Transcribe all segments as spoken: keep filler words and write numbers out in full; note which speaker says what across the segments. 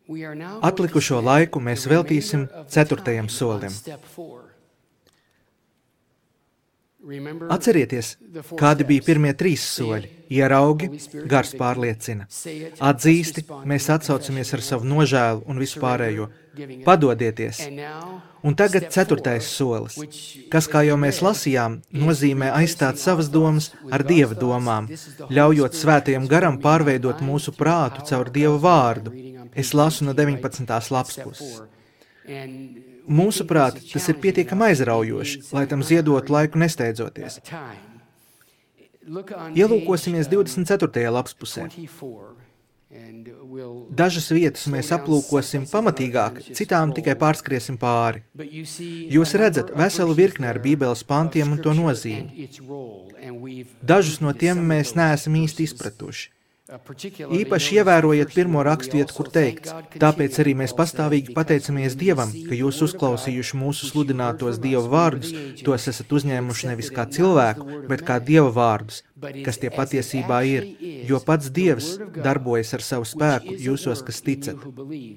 Speaker 1: Atlikušo laiku mēs veltīsim ceturtajam solim. Atcerieties, kādi bija pirmie trīs soļi. Ieraugi, gars pārliecina. Atzīsti, mēs atsaucamies ar savu nožēlu un visu pārējo. Padodieties. Un tagad ceturtais solis, kas, kā jau mēs lasījām, nozīmē aizstāt savas domas ar Dieva domām, ļaujot svētajam garam pārveidot mūsu prātu caur Dieva vārdu. Es lasu no deviņpadsmitās lapas puses. Mūsuprāt, tas ir pietiekami aizraujoši, lai tam ziedotu laiku nesteidzoties. Ielūkosimies divdesmit ceturtajā lapas pusē. Dažas vietas mēs aplūkosim pamatīgāk, citām tikai pārskriesim pāri. Jūs redzat veselu virkni ar Bībeles pantiem un to nozīmi. Dažus no tiem mēs neesam īsti izpratuši. Īpaši ievērojiet pirmo rakstvietu, kur teikts, tāpēc arī mēs pastāvīgi pateicamies Dievam, ka jūs uzklausījuši mūsu sludinātos Dieva vārdus, tos esat uzņēmuši nevis kā cilvēku, bet kā Dieva vārdus, kas tie patiesībā ir, jo pats Dievs darbojas ar savu spēku jūsos, kas ticat.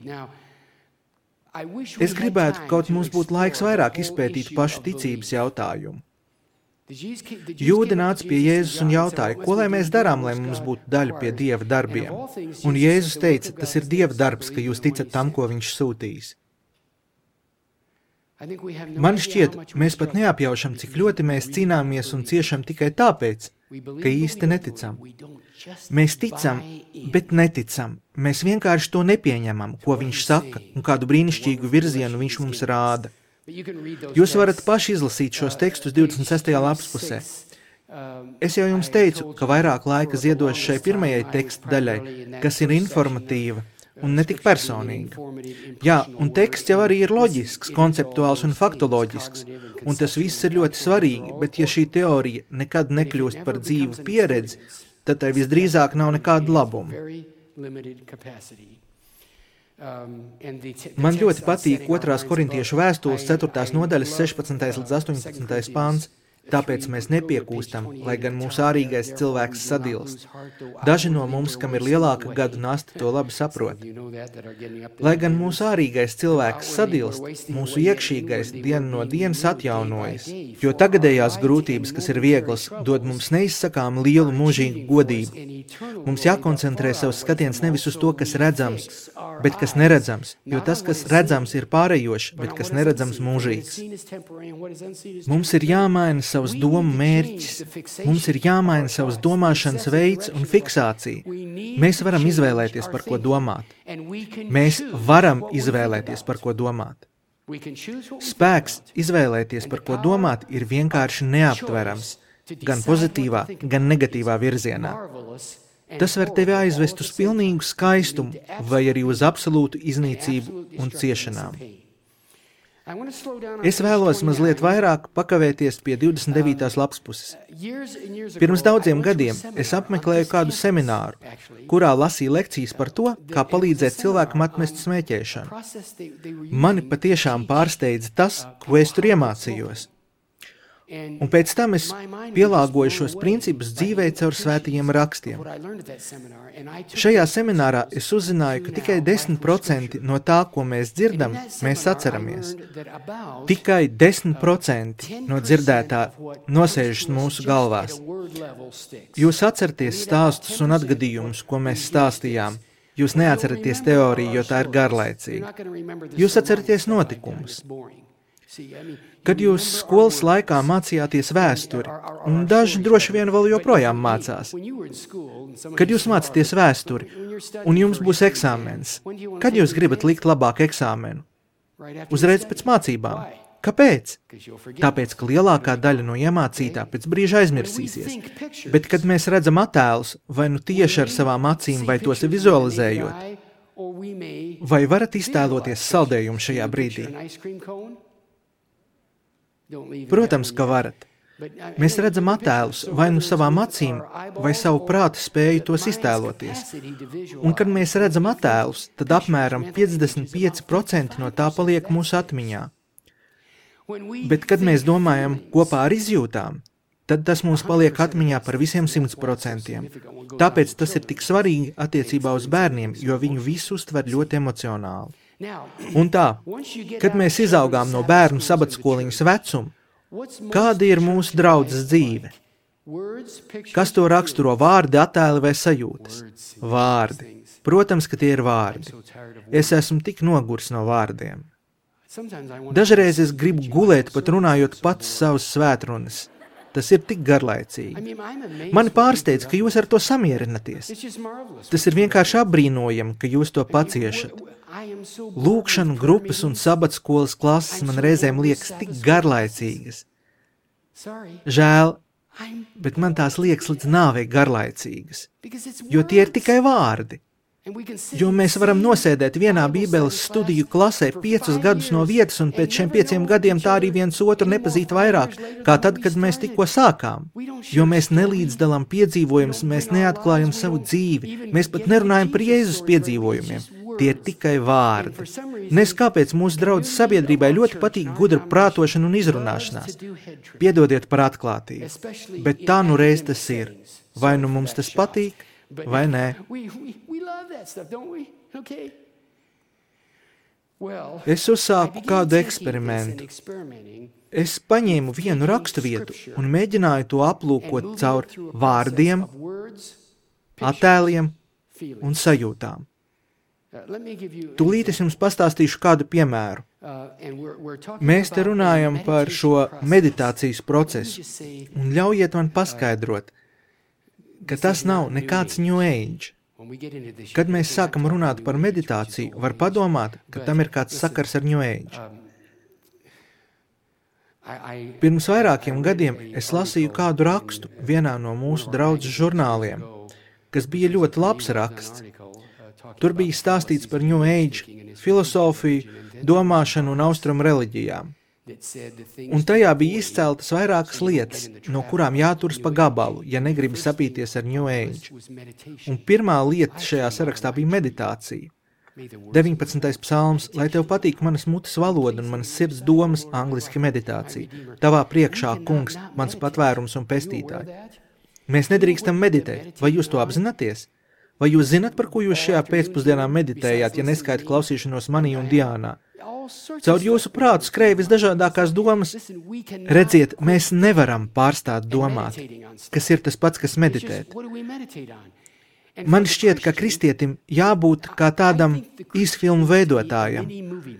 Speaker 1: Es gribētu, kaut mums būtu laiks vairāk izpētīt pašu ticības jautājumu. Jūdi nāca pie Jēzus un jautāja, ko lai mēs darām, lai mums būtu daļa pie Dieva darbiem. Un Jēzus teica, tas ir Dieva darbs, ka jūs ticat tam, ko viņš sūtīs. Man šķiet, mēs pat neapjaušam, cik ļoti mēs cīnāmies un ciešam tikai tāpēc, ka īsti neticam. Mēs ticam, bet neticam. Mēs vienkārši to nepieņemam, ko viņš saka un kādu brīnišķīgu virzienu viņš mums rāda. Jūs varat paši izlasīt šos tekstus divdesmit sestajā lapas pusē. Es jau jums teicu, ka vairāk laika ziedošu šai pirmajai teksta daļai, kas ir informatīva un ne tik personīga. Jā, un teksts jau arī ir loģisks, konceptuāls un faktoloģisks, un tas viss ir ļoti svarīgi, bet ja šī teorija nekad nekļūst par dzīvu pieredzi, tad tai visdrīzāk nav nekāda labuma. Man ļoti patīk otrās korintiešu vēstules ceturtās nodaļas sešpadsmitais līdz astoņpadsmitais pāns. Tāpēc mēs nepiekūstam, lai gan mūsu ārīgais cilvēks sadilst. Daži no mums, kam ir lielāka gadu nasta, to labi saprot. Lai gan mūsu ārīgais cilvēks sadilst, mūsu iekšīgais dienu no dienas atjaunojas, jo tagadējās grūtības, kas ir vieglas, dod mums neizsakām lielu mūžīgu godību. Mums jākoncentrē savs skatiens nevis uz to, kas redzams, bet kas neredzams, jo tas, kas redzams, ir pārējošs, bet kas neredzams mūžīgs. Mums ir jāmaina savas domu mērķis. Mums ir jāmaina savas domāšanas veids un fiksācija. Mēs varam izvēlēties, par ko domāt. Mēs varam izvēlēties, par ko domāt. Spēks izvēlēties, par ko domāt, ir vienkārši neaptverams, gan pozitīvā, gan negatīvā virzienā. Tas var tevi aizvest uz pilnīgu skaistumu vai arī uz absolūtu iznīcību un ciešanām. Es vēlos mazliet vairāk pakavēties pie divdesmit devītās lapas puses. Pirms daudziem gadiem es apmeklēju kādu semināru, kurā lasīju lekcijas par to, kā palīdzēt cilvēkam atmest smēķēšanu. Mani patiešām pārsteidza tas, ko es tur iemācījos. Un pēc tam es pielāgoju šos principus dzīvē caur svētajiem rakstiem. Šajā seminārā es uzzināju, ka tikai desmit procenti no tā, ko mēs dzirdam, mēs atceramies. Tikai desmit procenti no dzirdētā nosēžas mūsu galvās. Jūs atceraties stāstus un atgadījumus, ko mēs stāstījām. Jūs neatceraties teoriju, jo tā ir garlaicīga. Jūs atceraties notikumus. Kad jūs skolas laikā mācījāties vēsturi, un daži droši vien vēl joprojām mācās, kad jūs mācāties vēsturi, un jums būs eksāmens, kad jūs gribat likt labāku eksāmenu? Uzreiz pēc mācībām. Kāpēc? Tāpēc, ka lielākā daļa no iemācītā pēc brīža aizmirsīsies. Bet, kad mēs redzam attēlus, vai nu tieši ar savām acīm, vai tos vizualizējot, vai varat iztēloties saldējumu šajā brīdī? Protams, ka varat. Mēs redzam attēlus vai nu savām acīm, vai savu prātu spēju tos iztēloties. Un, kad mēs redzam attēlus, tad apmēram piecdesmit pieci procenti no tā paliek mūsu atmiņā. Bet, kad mēs domājam kopā ar izjūtām, tad tas mums paliek atmiņā par visiem simts procentiem. Tāpēc tas ir tik svarīgi attiecībā uz bērniem, jo viņu visu uztver ļoti emocionāli. Un tā, kad mēs izaugām no bērnu sabatskoliņas vecuma, kāda ir mūsu draudzes dzīve? Kas to raksturo, vārdi, attēli vai sajūtas? Vārdi. Protams, ka tie ir vārdi. Es esmu tik nogurs no vārdiem. Dažreiz es gribu gulēt, pat runājot pats savas svētrunas. Tas ir tik garlaicīgi. Mani pārsteidz, ka jūs ar to samierinaties. Tas ir vienkārši apbrīnojami, ka jūs to paciešat. Lūkšanu grupas un sabatskolas klases man reizēm liekas tik garlaicīgas. Žēl, bet man tās liekas līdz nāvei garlaicīgas, jo tie ir tikai vārdi. Jo mēs varam nosēdēt vienā bībeles studiju klasē piecus gadus no vietas un pēc šiem pieciem gadiem tā arī viens otru nepazīt vairāk, kā tad, kad mēs tikko sākām. Jo mēs nelīdzdalām piedzīvojumus, mēs neatklājam savu dzīvi, mēs pat nerunājam par Jēzus piedzīvojumiem. Tie ir tikai vārdi. Nes kāpēc mūsu draudzes sabiedrībai ļoti patīk gudra prātošana un izrunāšanās. Piedodiet par atklātību, bet tā nu reiz tas ir. Vai nu mums tas patīk, vai nē. Es uzsāku kādu eksperimentu. Es paņēmu vienu raksturvietu un mēģināju to aplūkot caur vārdiem, attēliem un sajūtām. Tūlīt es jums pastāstīšu kādu piemēru. Mēs te runājam par šo meditācijas procesu, un ļaujiet man paskaidrot, ka tas nav nekāds New Age. Kad mēs sākam runāt par meditāciju, var padomāt, ka tam ir kāds sakars ar New Age. Pirms vairākiem gadiem es lasīju kādu rakstu vienā no mūsu draudzes žurnāliem, kas bija ļoti labs raksts. Tur bija stāstīts par New Age, filosofiju, domāšanu un austrumu reliģijām. Un tajā bija izceltas vairākas lietas, no kurām jāturas pa gabalu, ja negribi sapīties ar New Age. Un pirmā lieta šajā sarakstā bija meditācija. deviņpadsmitais psalms, lai tev patīk manas mutes valoda un manas sirds domas, angliski meditācija. Tavā priekšā, kungs, mans patvērums un pestītāji. Mēs nedrīkstam meditēt. Vai jūs to apzināties? Vai jūs zinat, par ko jūs šajā pēcpusdienā meditējāt, ja neskaita klausīšanos manī un Diānā? Caur jūsu prātu skrēja visdažādākās domas. Redziet, mēs nevaram pārstāt domāt, kas ir tas pats, kas meditēt. Man šķiet, ka kristietim jābūt kā tādam īsfilmu veidotājam.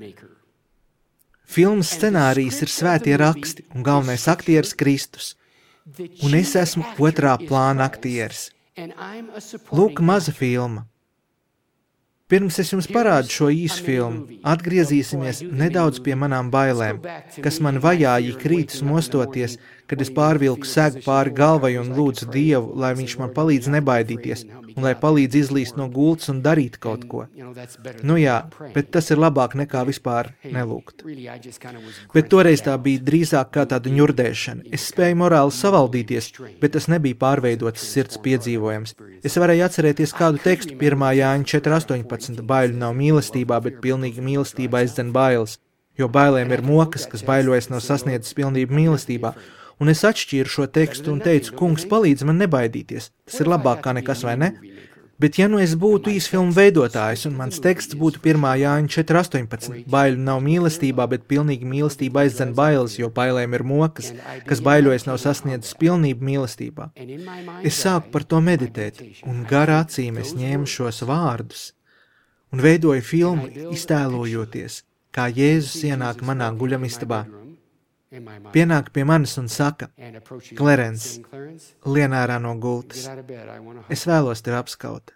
Speaker 1: Filmas scenārijs ir svētie raksti un galvenais aktieris Kristus. Un es esmu otrā plāna aktieris. Lūk, maza filma. Pirms es jums parādu šo īsu filmu, atgriezīsimies nedaudz pie manām bailēm, kas man vajāja ik rītus mostoties, kad es pārvilku segu pāri galvai un lūdzu Dievu, lai viņš man palīdz nebaidīties un lai palīdz izlīst no gultas un darīt kaut ko. Nu jā, bet tas ir labāk nekā vispār nelūgt. Bet toreiz tā bija drīzāk kā tāda ņurdēšana. Es spēju morāli savaldīties, bet tas nebija pārveidots sirds piedzīvojums. Es varēju atcerēties kādu tekstu pirmā Jāņa četri astoņpadsmit, baiļu nav mīlestībā, bet pilnīga mīlestība aizdzen bailes, jo bailēm ir mokas, kas baiļojas nav sasniedzis pilnību mīlestībā. Un es atšķīru šo tekstu un teicu, kungs, palīdz man nebaidīties. Tas ir labāk kā nekas, vai ne? Bet ja nu es būtu īsfilmu veidotājs un mans teksts būtu pirmā Jāņa četri astoņpadsmit, baiļu nav mīlestībā, bet pilnīga mīlestība aizdzen bailes, jo bailēm ir mokas, kas baiļojas nav sasniedzis pilnību mīlestībā. Es sāku par to meditēt, un garā acīm es ņēmu šos vārdus un veidoju filmu, iztēlojoties, kā Jēzus ienāk manā guļamistabā. Pienāk pie manis un saka, Klerens, lien ārā no gultas, es vēlos tevi apskaut.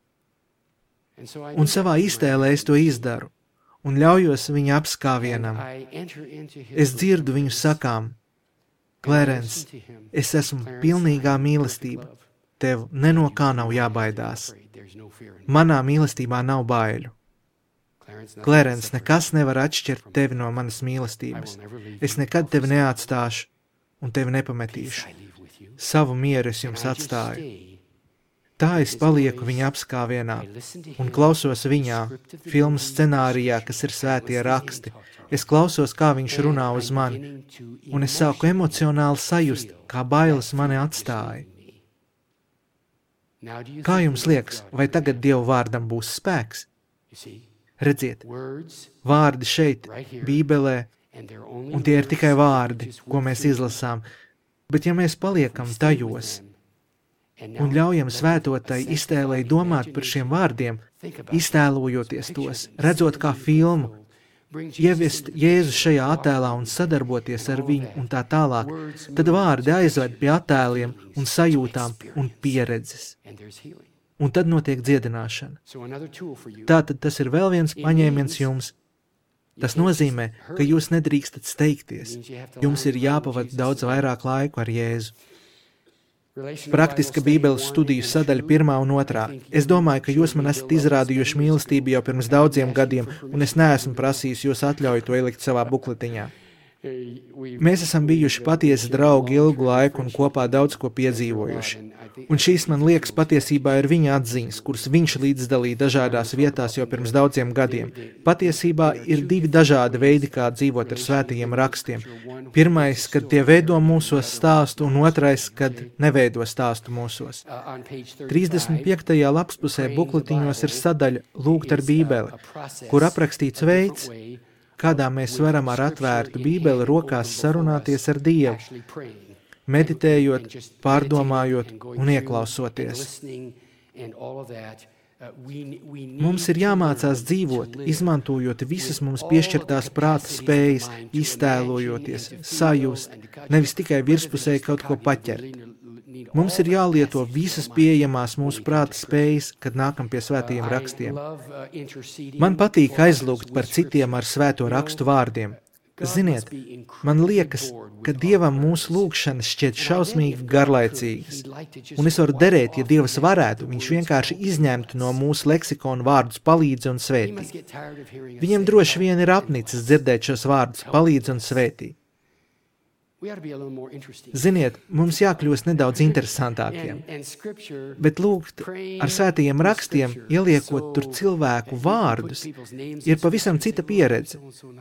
Speaker 1: Un savā iztēlē es to izdaru, un ļaujos viņa apskāvienam. Es dzirdu viņu sakām, Klerens, es esmu pilnīgā mīlestība, tev ne no kā nav jābaidās. Manā mīlestībā nav baiļu. Klerens, nekas nevar atšķirt tevi no manas mīlestības. Es nekad tevi neatstāšu un tevi nepametīšu. Savu mieru es jums atstāju. Tā es palieku viņa apskāvienā un klausos viņā, filmas scenārijā, kas ir svētie raksti. Es klausos, kā viņš runā uz mani, un es sāku emocionāli sajust, kā bailes mani atstāja. Kā jums liekas, vai tagad Dieva vārdam būs spēks? Redziet, vārdi šeit, Bībelē, un tie ir tikai vārdi, ko mēs izlasām, bet ja mēs paliekam tajos un ļaujam svētotai iztēlei domāt par šiem vārdiem, iztēlojoties tos, redzot kā filmu, ievest Jēzu šajā attēlā un sadarboties ar viņu un tā tālāk, tad vārdi aizved pie attēliem un sajūtām un pieredzes. Un tad notiek dziedināšana. Tātad tas ir vēl viens paņēmiens jums. Tas nozīmē, ka jūs nedrīkstat steigties. Jums ir jāpavada daudz vairāk laiku ar Jēzu. Praktiska Bībeles studiju sadaļa pirmā un otrā. Es domāju, ka jūs man esat izrādījuši mīlestību jau pirms daudziem gadiem, un es neesmu prasījis jūs atļauju to ielikt savā bukletiņā. Mēs esam bijuši patiesi draugi ilgu laiku un kopā daudz ko piedzīvojuši. Un šīs, man liekas, patiesībā ir viņa atziņas, kuras viņš līdzdalīja dažādās vietās jau pirms daudziem gadiem. Patiesībā ir divi dažādi veidi, kā dzīvot ar svētajiem rakstiem. Pirmais, kad tie veido mūsos stāstu, un otrais, kad neveido stāstu mūsos. trīsdesmit piektajā lapspusē bukletiņos ir sadaļa Lūgt ar Bībeli, kur aprakstīts veids, kādā mēs varam ar atvērtu Bībeli rokās sarunāties ar Dievu, meditējot, pārdomājot un ieklausoties. Mums ir jāmācās dzīvot, izmantojot visas mums piešķirtās prāta spējas, iztēlojoties, sajust, nevis tikai virspusēji kaut ko paķert. Mums ir jālieto visas pieejamās mūsu prāta spējas, kad nākam pie svētajiem rakstiem. Man patīk aizlūgt par citiem ar svēto rakstu vārdiem. Ziniet, man liekas, ka Dievam mūsu lūgšanas šķiet šausmīgi garlaicīgas. Un es varu derēt, ja Dievs varētu, viņš vienkārši izņemtu no mūsu leksikona vārdus palīdzi un svētī. Viņam droši vien ir apnicis dzirdēt šos vārdus palīdzi un svētī. Ziniet, mums jākļūst nedaudz interesantākiem, bet lūgt ar svētajiem rakstiem, ieliekot tur cilvēku vārdus, ir pavisam cita pieredze.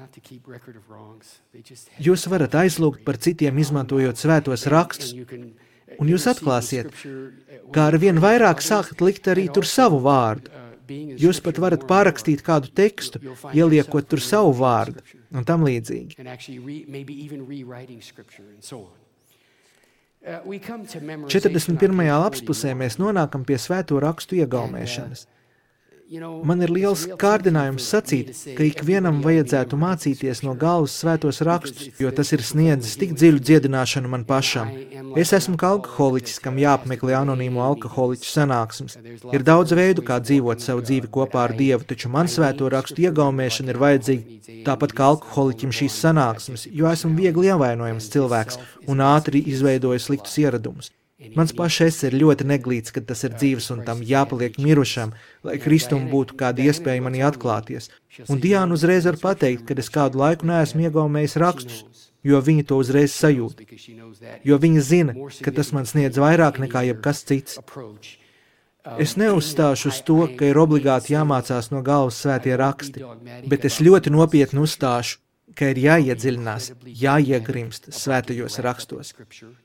Speaker 1: Jūs varat aizlūgt par citiem, izmantojot svētos rakstus, un jūs atklāsiet, kā ar vien vairāk sākat likt arī tur savu vārdu. Jūs pat varat pārrakstīt kādu tekstu, ieliekot tur savu vārdu, un tam līdzīgi. četrdesmit pirmajā lapspusē mēs nonākam pie svēto rakstu iegaumēšanas. Man ir liels kārdinājums sacīt, ka ikvienam vajadzētu mācīties no galvas svētos rakstus, jo tas ir sniedzis tik dziļu dziedināšanu man pašam. Es esmu kā alkoholiķis, kam jāapmeklē anonīmo alkoholiķu sanāksmes. Ir daudz veidu, kā dzīvot savu dzīvi kopā ar Dievu, taču man svēto rakstu iegaumēšana ir vajadzīga tāpat kā alkoholiķim šīs sanāksmes, jo esmu viegli ievainojams cilvēks un ātri izveidoju sliktus ieradumus. Mans pašais ir ļoti neglīts, kad tas ir dzīves un tam jāpaliek mirušam, lai Kristum būtu kāda iespēja manī atklāties. Un Diāna uzreiz var pateikt, kad es kādu laiku neesmu iegaumējis rakstus, jo viņa to uzreiz sajūt. Jo viņa zina, ka tas man sniedz vairāk nekā jebkas cits. Es neuzstāšu uz to, ka ir obligāti jāmācās no galvas svētie raksti, bet es ļoti nopietni uzstāšu, ka ir jāiedziļinās, jāiegrimst svētajos rakstos.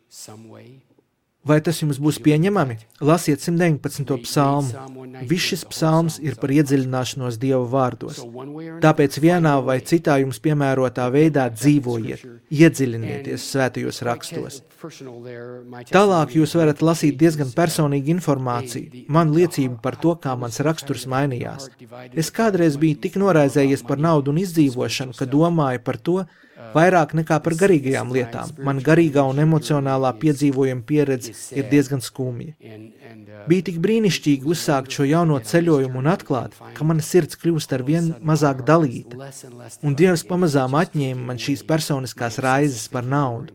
Speaker 1: Vai tas jums būs pieņemami? Lasiet simt deviņpadsmito psalmu. Viss šis psalms ir par iedziļināšanos Dieva vārdos. Tāpēc vienā vai citā jums piemērotā veidā dzīvojiet, iedziļinieties svētajos rakstos. Tālāk jūs varat lasīt diezgan personīgu informāciju, man liecību par to, kā mans raksturs mainījās. Es kādreiz biju tik noraizējies par naudu un izdzīvošanu, ka domāju par to, vairāk nekā par garīgajām lietām. Man garīgā un emocionālā piedzīvojuma pieredze ir diezgan skumja. Bija tik brīnišķīgi uzsākt šo jauno ceļojumu un atklāt, ka mana sirds kļūst ar vien mazāk dalīta. Un Dievs pamazām atņēma man šīs personiskās raizes par naudu.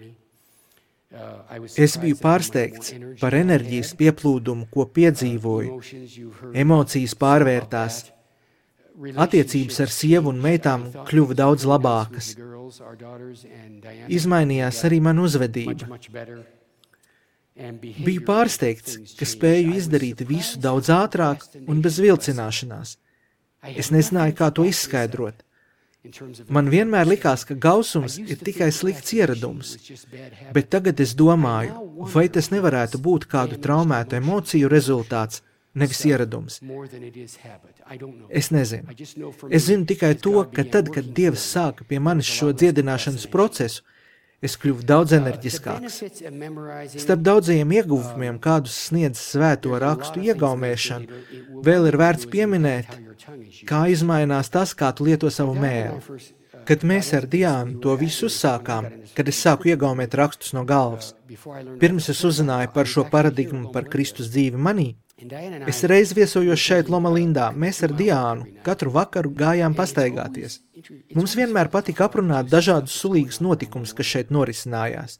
Speaker 1: Es biju pārsteigts par enerģijas pieplūdumu, ko piedzīvoju. Emocijas pārvērtās. Attiecības ar sievu un meitām kļuva daudz labākas. Izmainījās arī mana uzvedība. Biju pārsteigts, ka spēju izdarīt visu daudz ātrāk un bez vilcināšanās. Es nezināju, kā to izskaidrot. Man vienmēr likās, ka gausums ir tikai slikts ieradums, bet tagad es domāju, vai tas nevarētu būt kādu traumētu emociju rezultāts, nevis ieradums. Es nezinu. Es zinu tikai to, ka tad, kad Dievs sāka pie manis šo dziedināšanas procesu, es kļuvu daudz enerģiskāks. Starp daudzajiem ieguvumiem, kādus sniedz svēto rakstu iegaumēšanu, vēl ir vērts pieminēt, kā izmainās tas, kā tu lieto savu mēli. Kad mēs ar Diānu to visu uzsākām, kad es sāku iegaumēt rakstus no galvas, pirms es uzzināju par šo paradigmu par Kristus dzīvi manī, es reiz viesojos šeit Loma Lindā, mēs ar Diānu katru vakaru gājām pastaigāties. Mums vienmēr patika aprunāt dažādus sulīgus notikumus, kas šeit norisinājās.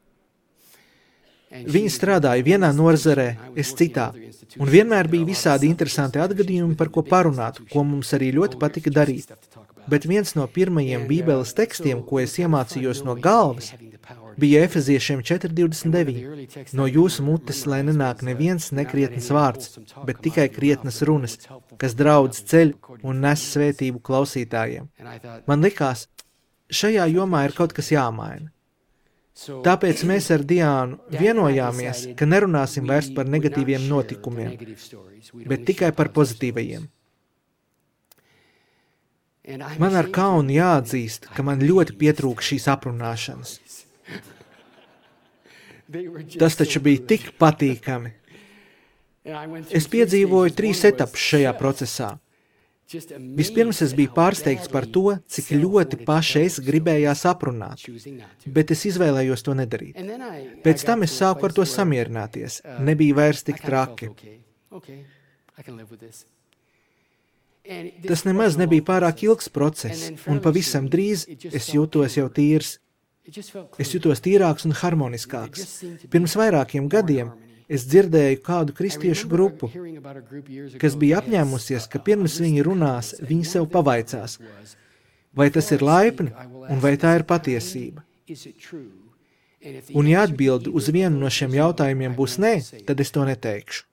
Speaker 1: Viņa strādāja vienā norzarē, es citā, un vienmēr bija visādi interesanti atgadījumi, par ko parunāt, ko mums arī ļoti patika darīt. Bet viens no pirmajiem Bībeles tekstiem, ko es iemācījos no galvas, bija Efeziešiem četri divdesmit deviņi. No jūsu mutes, lai nenāk neviens nekrietnes vārds, bet tikai krietnes runas, kas draudz ceļ un nes svētību klausītājiem. Man likās, šajā jomā ir kaut kas jāmaina. Tāpēc mēs ar Diānu vienojāmies, ka nerunāsim vairs par negatīviem notikumiem, bet tikai par pozitīvajiem. Man ar kaunu jāatzīst, ka man ļoti pietrūka šīs aprunāšanas. Tas taču bija tik patīkami. Es piedzīvoju trīs etapus šajā procesā. Vispirms es biju pārsteigts par to, cik ļoti paši es gribējās aprunāt, bet es izvēlējos to nedarīt. Pēc tam es sāku ar to samierināties, nebija vairs tik traki. Tas nemaz nebija pārāk ilgs process, un pavisam drīz es jūtos jau tīrs. Es jutos tīrāks un harmoniskāks. Pirms vairākiem gadiem es dzirdēju kādu kristiešu grupu, kas bija apņēmusies, ka pirms viņi runās, viņi sev pavaicās, vai tas ir laipni un vai tā ir patiesība. Un ja atbildi uz vienu no šiem jautājumiem būs nē, tad es to neteikšu.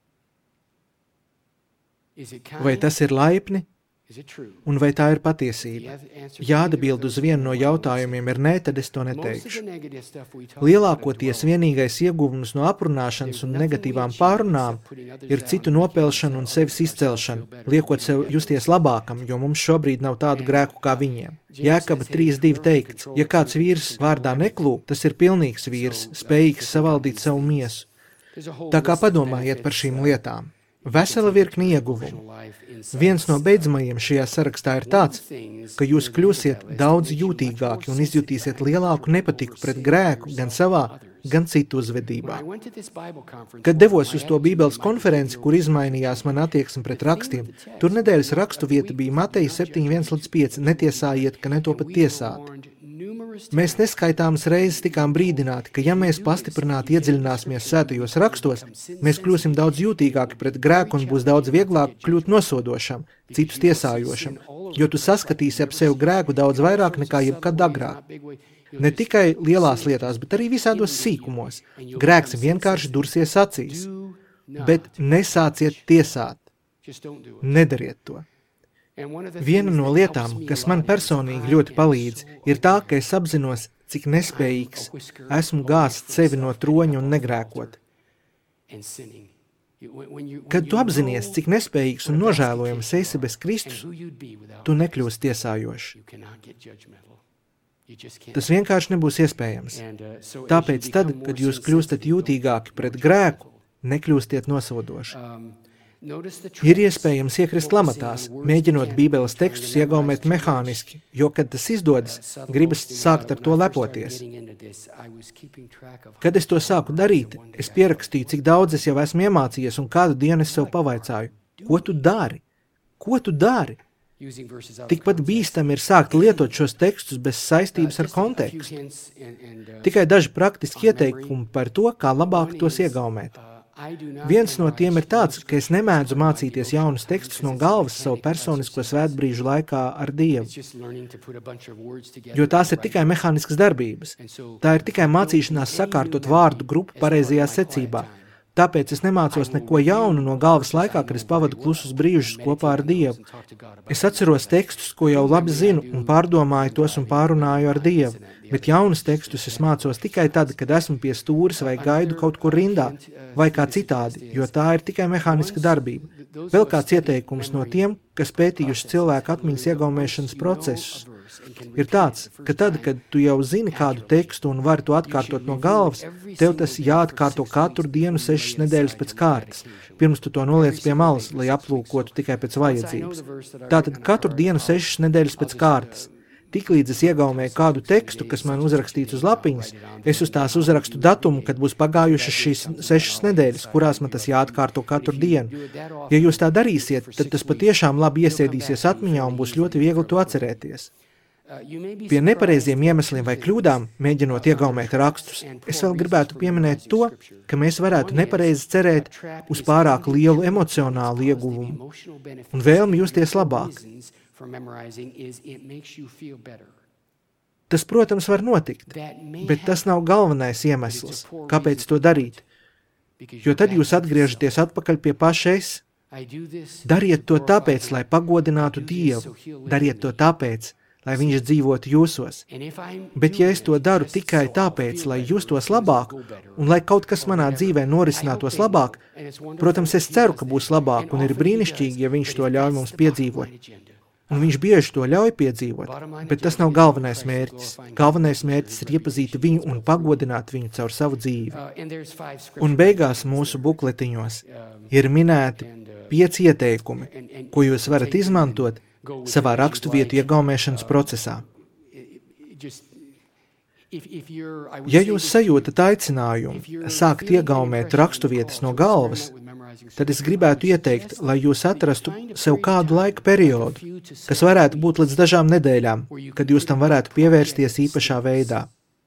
Speaker 1: Vai tas ir laipni un vai tā ir patiesība? Ja atbildi uz vienu no jautājumiem ir nē, tad es to neteikšu. Lielākoties vienīgais ieguvums no aprunāšanas un negatīvām pārunām ir citu nopelšana un sevis izcelšana, liekot sev justies labākam, jo mums šobrīd nav tādu grēku kā viņiem. Jēkaba trīs divi teikts, ja kāds vīrs vārdā neklūp, tas ir pilnīgs vīrs, spējīgs savaldīt savu miesu. Tā kā padomājiet par šīm lietām. Vesela virkni ieguvumu. Viens no beidzamajiem šajā sarakstā ir tāds, ka jūs kļūsiet daudz jūtīgāki un izjutīsiet lielāku nepatiku pret grēku gan savā, gan citu uzvedībā. Kad devos uz to Bībeles konferenci, kur izmainījās man attieksme pret rakstiem, tur nedēļas rakstu vieta bija Mateja septiņi viens līdz pieci, netiesājiet, ka ne to pat tiesāt. Mēs neskaitāmas reizes tikām brīdināti, ka ja mēs pastiprināti iedziļināsimies svētajos rakstos, mēs kļūsim daudz jūtīgāki pret grēku un būs daudz vieglāk kļūt nosodošam, citus tiesājošam, jo tu saskatīsi ap sevi grēku daudz vairāk nekā jebkad agrāk. Ne tikai lielās lietās, bet arī visādos sīkumos. Grēks vienkārši dursies acīs, bet nesāciet tiesāt. Nedariet to. Viena no lietām, kas man personīgi ļoti palīdz, ir tā, ka es apzinos, cik nespējīgs esmu gāzt sevi no troņa un negrēkot. Kad tu apzinies, cik nespējīgs un nožēlojams esi bez Kristus, tu nekļūsi tiesājošs. Tas vienkārši nebūs iespējams. Tāpēc tad, kad jūs kļūstat jūtīgāki pret grēku, nekļūstiet nosodoši. Ir iespējams iekrist lamatās, mēģinot Bībeles tekstus iegaumēt mehāniski, jo, kad tas izdodas, gribas sākt ar to lepoties. Kad es to sāku darīt, es pierakstīju, cik daudz es jau esmu iemācījies, un kādu dienu es sev pavaicāju, ko tu dari? Ko tu dari? Tikpat bīstami ir sākt lietot šos tekstus bez saistības ar kontekstu. Tikai daži praktiski ieteikumi par to, kā labāk tos iegaumēt. Viens no tiem ir tāds, ka es nemēdzu mācīties jaunus tekstus no galvas savu personisko svētbrīžu laikā ar Dievu, jo tās ir tikai mehāniskas darbības. Tā ir tikai mācīšanās sakārtot vārdu grupu pareizajā secībā. Tāpēc es nemācos neko jaunu no galvas laikā, kad es pavadu klusus brīžus kopā ar Dievu. Es atceros tekstus, ko jau labi zinu, un pārdomāju tos un pārunāju ar Dievu, bet jaunus tekstus es mācos tikai tad, kad esmu pie stūres vai gaidu kaut kur rindā, vai kā citādi, jo tā ir tikai mehāniska darbība. Vēl kāds ieteikums no tiem, kas pētījuši cilvēku atmiņas iegaumēšanas procesus, ir tāds, ka tad, kad tu jau zini kādu tekstu un vari to atkārtot no galvas, tev tas jāatkārto katru dienu sešas nedēļas pēc kārtas, pirms tu to noliec pie malas, lai aplūkotu tikai pēc vajadzības. Tātad katru dienu sešas nedēļas pēc kārtas. Tiklīdz es iegaumēju kādu tekstu, kas man uzrakstīts uz lapiņas, es uz tās uzrakstu datumu, kad būs pagājušas šīs sešas nedēļas, kurās man tas jāatkārto katru dienu. Ja jūs tā darīsiet, tad tas patiešām labi iesēdīsies atmiņā un būs ļoti viegli to atcerēties. Pie nepareiziem iemesliem vai kļūdām, mēģinot iegaumēt rakstus, es vēl gribētu pieminēt to, ka mēs varētu nepareizi cerēt uz pārāk lielu emocionālu ieguvumu un vēlmi justies labāk. Tas, protams, var notikt, bet tas nav galvenais iemesls, kāpēc to darīt, jo tad jūs atgriežaties atpakaļ pie paša es. Dariet to tāpēc, lai pagodinātu Dievu, dariet to tāpēc, lai viņš dzīvotu jūsos. Bet ja es to daru tikai tāpēc, lai justos labāk, un lai kaut kas manā dzīvē norisinātos labāk, protams, es ceru, ka būs labāk, un ir brīnišķīgi, ja viņš to ļauj mums piedzīvot. Un viņš bieži to ļauj piedzīvot, bet tas nav galvenais mērķis. Galvenais mērķis ir iepazīt viņu un pagodināt viņu caur savu dzīvi. Un beigās mūsu bukletiņos ir minēti pieci ieteikumi, ko jūs varat izmantot savā raksturvietu iegaumēšanas procesā. Ja jūs sajūtat aicinājumu sākt iegaumēt raksturvietas no galvas, tad es gribētu ieteikt, lai jūs atrastu sev kādu laika periodu, kas varētu būt līdz dažām nedēļām, kad jūs tam varētu pievērsties īpašā veidā.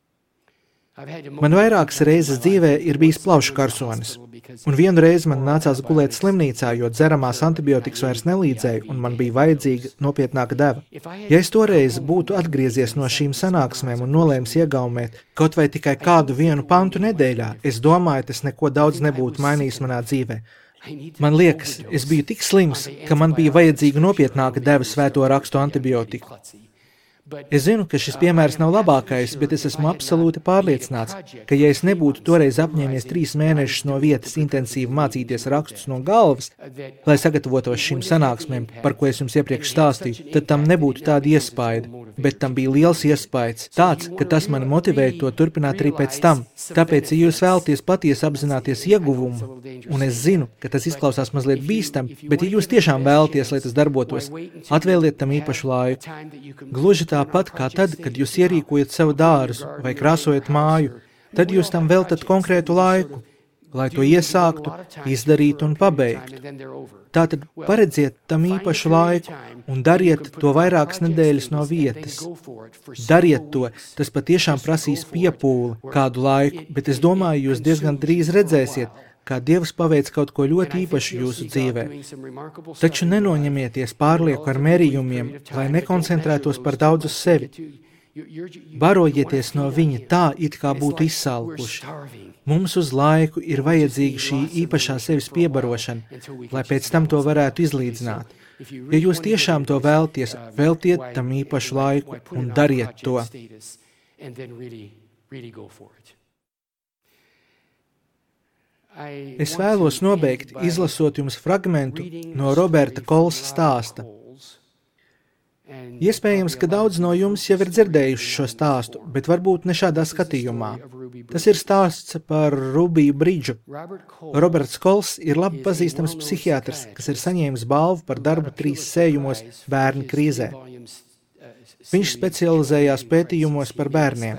Speaker 1: Man vairākas reizes dzīvē ir bijis plaušu karsonis, un vienu reizi man nācās gulēt slimnīcā, jo dzeramās antibiotikas vairs nelīdzēja, un man bija vajadzīga nopietnāka deva. Ja es toreiz būtu atgriezies no šīm sanāksmēm un nolēmis iegaumēt kaut vai tikai kādu vienu pantu nedēļā, es domāju, tas neko daudz nebūtu mainījis manā dzīvē. Man liekas, es biju tik slims, ka man bija vajadzīga nopietnāka deva svēto rakstu antibiotiku. Es zinu, ka šis piemērs nav labākais, bet es esmu absolūti pārliecināts, ka ja es nebūtu toreiz apņēmies trīs mēnešus no vietas intensīvi mācīties rakstus no galvas, lai sagatavotos šīm sanāksmēm, par ko es jums iepriekš stāstīju, tad tam nebūtu tāda iespaida, bet tam bija liels iespaids, tāds, ka tas mani motivēja to turpināt arī pēc tam. Tāpēc, ja jūs vēlaties patiesi apzināties ieguvumu, un es zinu, ka tas izklausās mazliet bīstam, bet ja jūs tiešām vēlaties, lai tas darbotos, atvēliet tam īpašu laiku. Gluži tāpat kā tad, kad jūs ierīkojat savu dārzu vai krāsojat māju, tad jūs tam veltat konkrētu laiku, lai to iesāktu, izdarītu un pabeigtu. Tātad paredziet tam īpašu laiku un dariet to vairākas nedēļas no vietas. Dariet to, tas patiešām prasīs piepūli kādu laiku, bet es domāju, jūs diezgan drīz redzēsiet, kā Dievs paveic kaut ko ļoti īpašu jūsu dzīvē. Taču nenoņemieties pārlieku ar mērījumiem, lai nekoncentrētos par daudz uz sevi. Barojieties no viņa tā, it kā būtu izsalkuši. Mums uz laiku ir vajadzīga šī īpašā sevis piebarošana, lai pēc tam to varētu izlīdzināt. Ja jūs tiešām to vēlties, veltiet tam īpašu laiku un dariet to. Es vēlos nobeigt, izlasot jums fragmentu no Roberta Kolsa stāsta. Iespējams, ka daudz no jums jau ir dzirdējuši šo stāstu, bet varbūt ne šādā skatījumā. Tas ir stāsts par Rubiju Bridžu. Roberts Kols ir labi pazīstams psihiatrs, kas ir saņēmis balvu par darbu trīs sējumos bērnu krīzē. Viņš specializējās pētījumos par bērniem.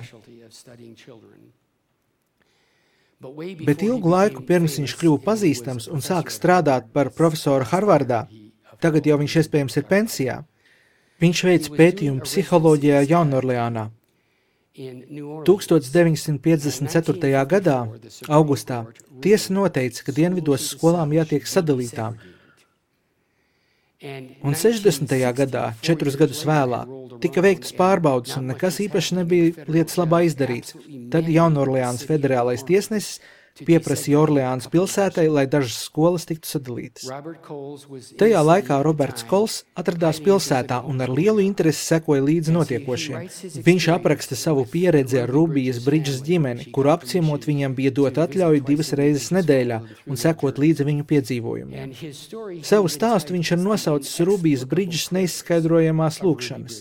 Speaker 1: Bet ilgu laiku pirms viņš kļuva pazīstams un sāka strādāt par profesoru Harvardā, tagad jau viņš iespējams ir pensijā, viņš veica pētījumu psiholoģijā Jaunorleānā. tūkstoš deviņsimt piecdesmit ceturtajā gadā, augustā, tiesa noteica, ka dienvidos skolām jātiek sadalītām. Un sešdesmitajā gadā, četrus gadus vēlāk, tika veiktas pārbaudas un nekas īpaši nebija lietas labā izdarīts. Tad Jaunorleānas federālais tiesnesis pieprasīja Orleānas pilsētai, lai dažas skolas tiktu sadalītas. Tajā laikā Roberts Kols atradās pilsētā un ar lielu interesi sekoja līdzi notiekošiem. Viņš apraksta savu pieredzi ar Rubijas Bridžas ģimeni, kuru apciemot viņam bija dot atļauju divas reizes nedēļā un sekot līdzi viņu piedzīvojumiem. Savu stāstu viņš ir nosaucis Rubijas Bridžas neizskaidrojamās lūkšanas.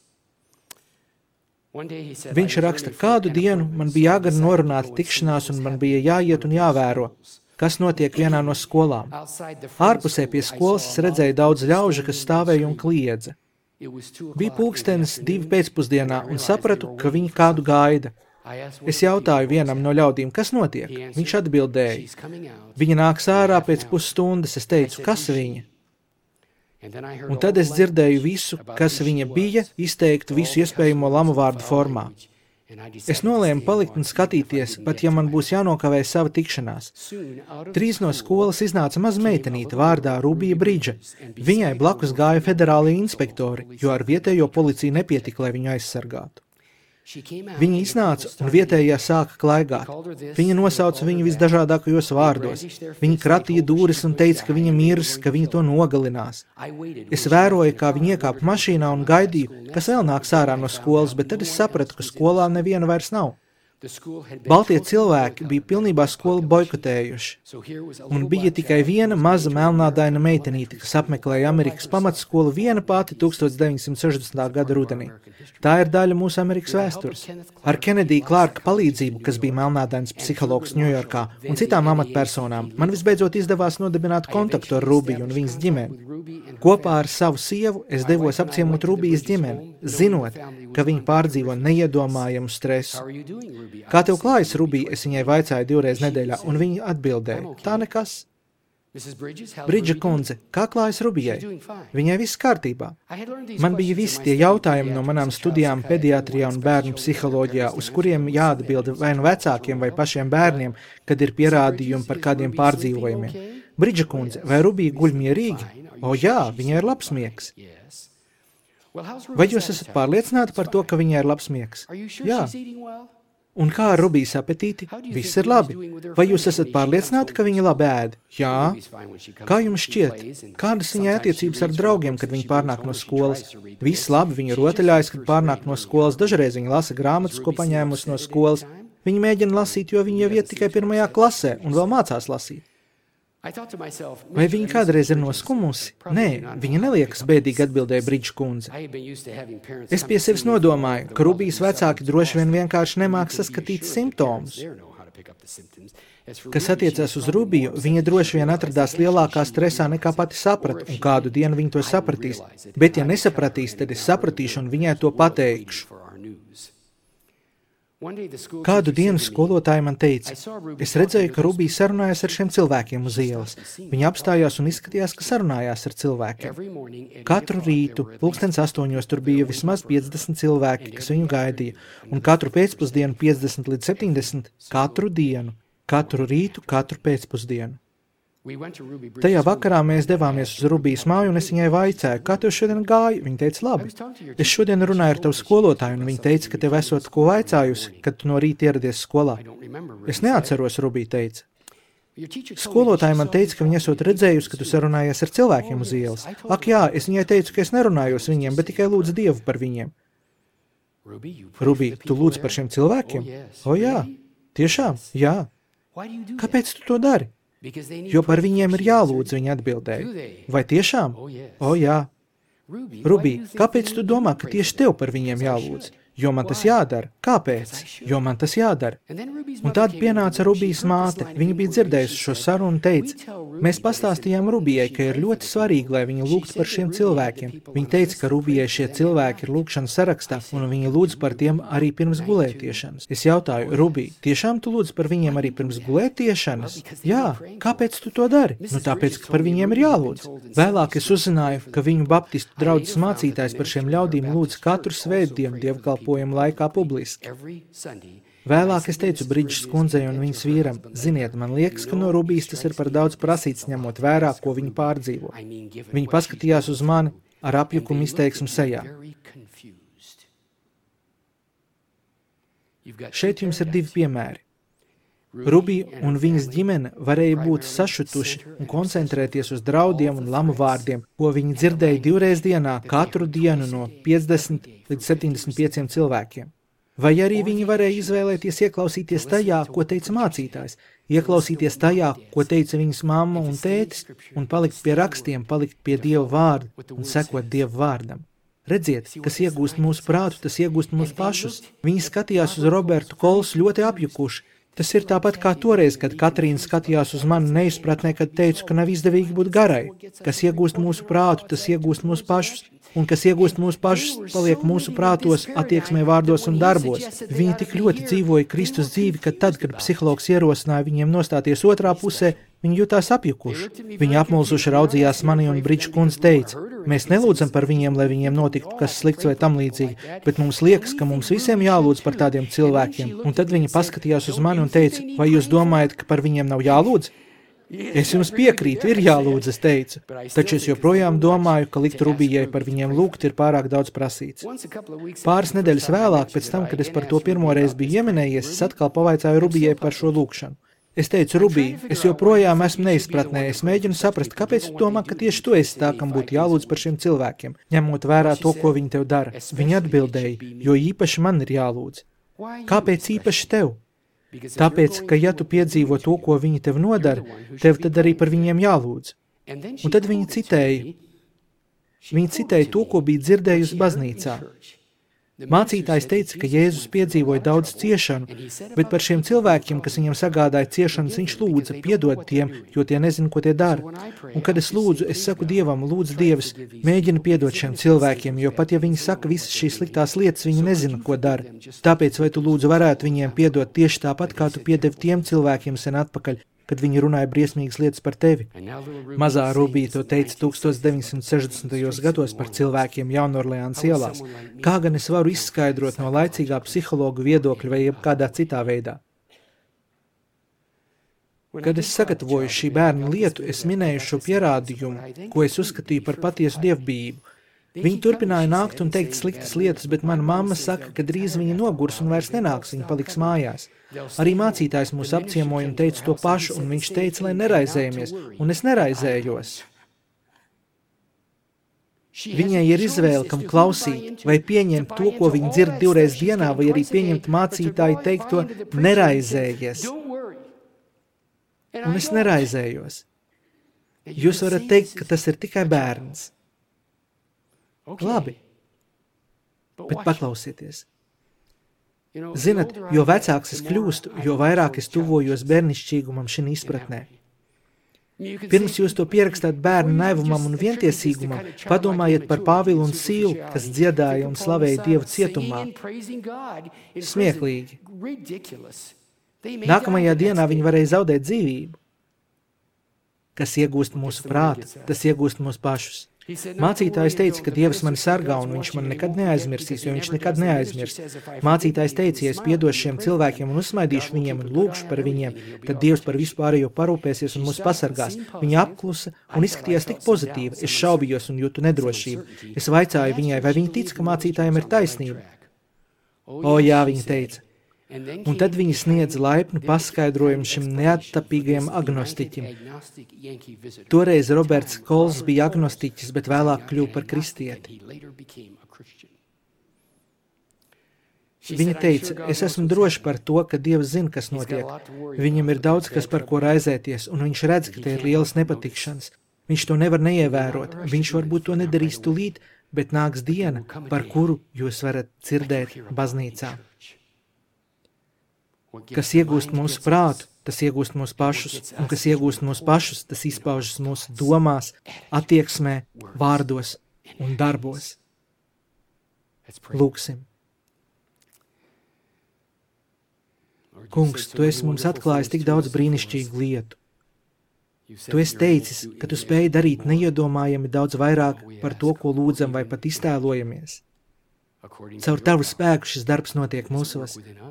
Speaker 1: Viņš raksta, kādu dienu man bija jāgar norunāt tikšanās un man bija jāiet un jāvēro, kas notiek vienā no skolām. Ārpusē pie skolas es redzēju daudz ļaužu, kas stāvēja un kliedza. Bija pulkstenis divi pēcpusdienā un sapratu, ka viņi kādu gaida. Es jautāju vienam no ļaudīm, kas notiek? Viņš atbildēja. Viņa nāks ārā pēc pusstundas, es teicu, kas viņa? Un tad es dzirdēju visu, kas viņa bija, izteikt visu iespējamo lamu vārdu formā. Es nolēmu palikt un skatīties, pat ja man būs jānokavē sava tikšanās. Drīz no skolas iznāca maza meitenīte vārdā Rubija Bridža. Viņai blakus gāja federālie inspektori, jo ar vietējo policiju nepietika, lai viņu aizsargātu. Viņa iznāca un vietējā sāka klaigāt. Viņa nosauca viņu visdažādākajos vārdos. Viņa kratīja dūris un teica, ka viņa mirs, ka viņa to nogalinās. Es vēroju, kā viņa iekāpa mašīnā un gaidīju, kas vēl nāks ārā no skolas, bet tad es sapratu, ka skolā neviena vairs nav. Baltie cilvēki bija pilnībā skolu boikotējuši, un bija tikai viena maza melnādaina meitenīte, kas apmeklēja Amerikas pamatskolu viena pati tūkstoš deviņsimt sešdesmitā gada rudenī. Tā ir daļa mūsu Amerikas vēstures. Ar Kenedija Klārka palīdzību, kas bija melnādains psihologs Ņujorkā, un citām amatpersonām, man visbeidzot izdevās nodibināt kontaktu ar Rubiju un viņas ģimeni. Kopā ar savu sievu es devos apciemot Rubijas ģimeni, zinot, ka viņa pārdzīvo neiedomājamu stresu. Kā tev klājas, Rubija? Es viņai vaicāju divreiz nedēļā, un viņa atbildēja, tā nekas. Bridža kundze, kā klājas Rubijai? Viņai viss kārtībā. Man bija visi tie jautājumi no manām studijām pediatrijā un bērnu psiholoģijā, uz kuriem jāatbild vai nu vecākiem vai pašiem bērniem, kad ir pierādījumi par kādiem pārdzīvojumiem. Bridža kundze, vai Rubija guļ mierīgi? O jā, viņai ir labs miegs. Vai jūs esat pārliecināti par to, ka viņai ir labs miegs? Jā. Un kā ar Rubijas apetīti? Viss ir labi. Vai jūs esat pārliecināti, ka viņa labi ēd? Jā. Kā jums šķiet? Kādas viņai attiecības ar draugiem, kad viņi pārnāk no skolas? Viss labi, viņa rotaļājas, kad pārnāk no skolas. Dažreiz viņa lasa grāmatas, ko paņēmusi no skolas. Viņa mēģina lasīt, jo viņa jau iet tikai pirmajā klasē un vēl mācās lasīt. Vai viņa kādreiz ir noskumusi? Nē, viņa neliekas bēdīgi, atbildēja Bridža kundze. Es pie sevis nodomāju, ka Rubijas vecāki droši vien vienkārši nemāk saskatīt simptomus. Kas attiecās uz Rubiju, viņa droši vien atradās lielākā stresā nekā pati saprata, un kādu dienu viņa to sapratīs. Bet ja nesapratīs, tad es sapratīšu un viņai to pateikšu. Kādu dienu skolotāja man teica, es redzēju, ka Rubija sarunājās ar šiem cilvēkiem uz ielas. Viņa apstājās un izskatījās, ka sarunājās ar cilvēkiem. Katru rītu, pulkstens astoņos, tur bija vismaz piecdesmit cilvēki, kas viņu gaidīja, un katru pēcpusdienu piecdesmit līdz septiņdesmit, katru dienu, katru rītu, katru pēcpusdienu. Tajā vakarā mēs devāmies uz Rubijas māju, un es viņai vaicāju, kā tev šodien gāja? Viņa teica, labi. Es šodien runāju ar tavu skolotāju, un viņa teica, ka tev esot ko vaicājusi, kad tu no rīta ieradies skolā. Es neatceros, Rubija teica. Skolotāja man teica, ka viņa esot redzējusi, ka tu sarunājies ar cilvēkiem uz ielas. Ak jā, es viņai teicu, ka es nerunājos viņiem, bet tikai lūdzu Dievu par viņiem. Rubija, tu lūdz par šiem cilvēkiem? O jā, tiešām, jā. Kāpēc tu to dari? Jo par viņiem ir jālūdz, viņa atbildēja. Vai tiešām? O, jā. Rubija, kāpēc tu domā, ka tieši tev par viņiem jālūdz? Jo man tas jādara. Kāpēc? Jo man tas jādara. Un tad pienāca Rubijas māte. Viņa bija dzirdējusi šo sarunu un teica, Mēs pastāstījām Rubijai, ka ir ļoti svarīgi, lai viņa lūgtu par šiem cilvēkiem. Viņa teica, ka Rubijai šie cilvēki ir lūgšanas sarakstā, un viņa lūdz par tiem arī pirms gulētiešanas. Es jautāju, Rubij, tiešām tu lūdz par viņiem arī pirms gulētiešanas? Jā, kāpēc tu to dari? Nu tāpēc, ka par viņiem ir jālūdz. Vēlāk es uzzināju, ka viņu baptistu draudzes mācītājs par šiem ļaudīm lūdz katru svētdienu dievkalpojumu laikā publiski. Vēlāk es teicu Bridžas kundzei un viņas vīram, ziniet, man liekas, ka no Rubijas tas ir par daudz prasīts, ņemot vērā, ko viņi pārdzīvo. Viņi paskatījās uz mani ar apjukumu izteiksmu sejā. Šeit jums ir divi piemēri. Rubija un viņas ģimene varēja būt sašutuši un koncentrēties uz draudiem un lamu vārdiem, ko viņi dzirdēja divreiz dienā, katru dienu no piecdesmit līdz septiņdesmit pieciem cilvēkiem. Vai arī viņi varēja izvēlēties ieklausīties tajā, ko teica mācītājs, ieklausīties tajā, ko teica viņas mamma un tētis, un palikt pie rakstiem, palikt pie Dieva vārda un sekot Dieva vārdam. Redziet, kas iegūst mūsu prātu, tas iegūst mūsu pašus. Viņi skatījās uz Robertu Kolsu ļoti apjukuši. Tas ir tāpat kā toreiz, kad Katrīna skatījās uz mani neizpratnē, kad teicu, ka nav izdevīgi būt garai. Kas iegūst mūsu prātu, tas iegūst mūsu pašus. Un kas iegūst mūsu pašus, paliek mūsu prātos, attieksmē, vārdos un darbos. Viņi tik ļoti dzīvoja Kristus dzīvi, ka tad, kad psihologs ierosināja viņiem nostāties otrā pusē, viņi jutās apjukuši. Viņi apmulsuši raudzījās mani un Bridža kundze teica, mēs nelūdzam par viņiem, lai viņiem notiktu kas slikts vai tam līdzīgi, bet mums liekas, ka mums visiem jālūdz par tādiem cilvēkiem. Un tad viņi paskatījās uz mani un teica, vai jūs domājat, ka par viņiem nav jālūdz? Es jums piekrītu, ir jālūdz, es teicu, taču es joprojām domāju, ka likt Rubijai par viņiem lūgt ir pārāk daudz prasīts. Pāris nedēļas vēlāk, pēc tam, kad es par to pirmoreiz biju ieminējies, es atkal pavaicāju Rubijai par šo lūgšanu. Es teicu, Rubija, es joprojām esmu neizpratnē, es mēģinu saprast, kāpēc tu domā, ka tieši tu esi tā, kam būtu jālūdz par šiem cilvēkiem, ņemot vērā to, ko viņi tev dara. Viņa atbildēja, jo īpaši man ir jālūdz. Kāpēc īpaši tev? Tāpēc, ka ja tu piedzīvo to, ko viņi tev nodara, tev tad arī par viņiem jālūdz. Un tad viņi citēja, viņi citēja to, ko bija dzirdējusi baznīcā. Mācītājs teica, ka Jēzus piedzīvoja daudz ciešanu, bet par šiem cilvēkiem, kas viņam sagādāja ciešanas, viņš lūdza, piedod tiem, jo tie nezina, ko tie dara. Un kad es lūdzu, es saku Dievam, lūdzu Dievs, mēģina piedot šiem cilvēkiem, jo pat ja viņi saka visas šīs sliktās lietas, viņi nezina, ko dara. Tāpēc vai tu lūdzu varētu viņiem piedot tieši tāpat, kā tu piedevi tiem cilvēkiem sen atpakaļ, kad viņi runāja briesmīgas lietas par tevi. Mazā Rubija to teica tūkstoš deviņsimt sešdesmitajos gados par cilvēkiem Jaunorleānas ielās. Kā gan es varu izskaidrot no laicīgā psihologu viedokļa vai jebkādā citā veidā? Kad es sagatavoju šī bērna lietu, es minēju šo pierādījumu, ko es uzskatīju par patiesu dievbijību. Viņi turpināja nākt un teikt sliktas lietas, bet mana mamma saka, ka drīz viņa nogurs un vairs nenāks, viņa paliks mājās. Arī mācītājs mūs apciemoja un teica to pašu, un viņš teica, lai neraizējamies, un es neraizējos. Viņai ir izvēle, kam klausīt, vai pieņemt to, ko viņa dzird divreiz dienā, vai arī pieņemt mācītāju teikto neraizējies. Un es neraizējos. Jūs varat teikt, ka tas ir tikai bērns. Labi, bet paklausieties. Zinat, jo vecāks es kļūstu, jo vairāk es tuvojos bērnišķīgumam šī izpratnē. Pirms jūs to pierakstāt bērnu naivumam un vientiesīgumam, padomājiet par Pāvilu un Sīlu, kas dziedāja un slavēja Dievu cietumā. Smieklīgi. Nākamajā dienā viņi varēja zaudēt dzīvību. Kas iegūst mūsu prātu, tas iegūst mūsu pašus. Mācītājs teica, ka Dievs mani sargā un viņš man nekad neaizmirsīs, jo viņš nekad neaizmirs. Mācītājs teica, ja es piedošu šiem cilvēkiem un uzsmaidīšu viņiem un lūgšu par viņiem, tad Dievs par vispārējo parūpēsies un mūs pasargās. Viņa apklusa un izskatījās tik pozitīvi. Es šaubījos un jūtu nedrošību. Es vaicāju viņai, vai viņa tic, ka mācītājiem ir taisnība. O, jā, viņa teica. Un tad viņi sniedz laipnu paskaidrojumu šim neattapīgajam agnostiķim. Toreiz Roberts Kols bija agnostiķis, bet vēlāk kļuva par kristieti. Viņa teica, es esmu droši par to, ka Dievs zina, kas notiek. Viņam ir daudz, kas par ko raizēties, un viņš redz, ka te ir lielas nepatikšanas. Viņš to nevar neievērot. Viņš varbūt to nedarīs tulīt, bet nāks diena, par kuru jūs varat dzirdēt baznīcā. Kas iegūst mūsu prātu, tas iegūst mūs pašus, un kas iegūst mūs pašus, tas izpaužas mūsu domās, attieksmē, vārdos un darbos. Lūksim. Kungs, Tu esi mums atklājis tik daudz brīnišķīgu lietu. Tu esi teicis, ka Tu spēji darīt neiedomājami daudz vairāk par to, ko lūdzam vai pat iztēlojamies. Caur Tavu spēku šis darbs notiek mūsos.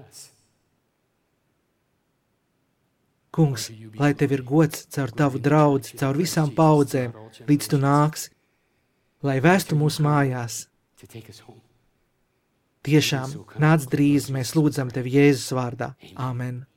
Speaker 1: Kungs, lai Tev ir gods caur Tavu draudzi, caur visām paudzēm, līdz Tu nāksi, lai vēstu mūsu mājās. Tiešām, nāc drīz, mēs lūdzam Tevi Jēzus vārdā. Āmen.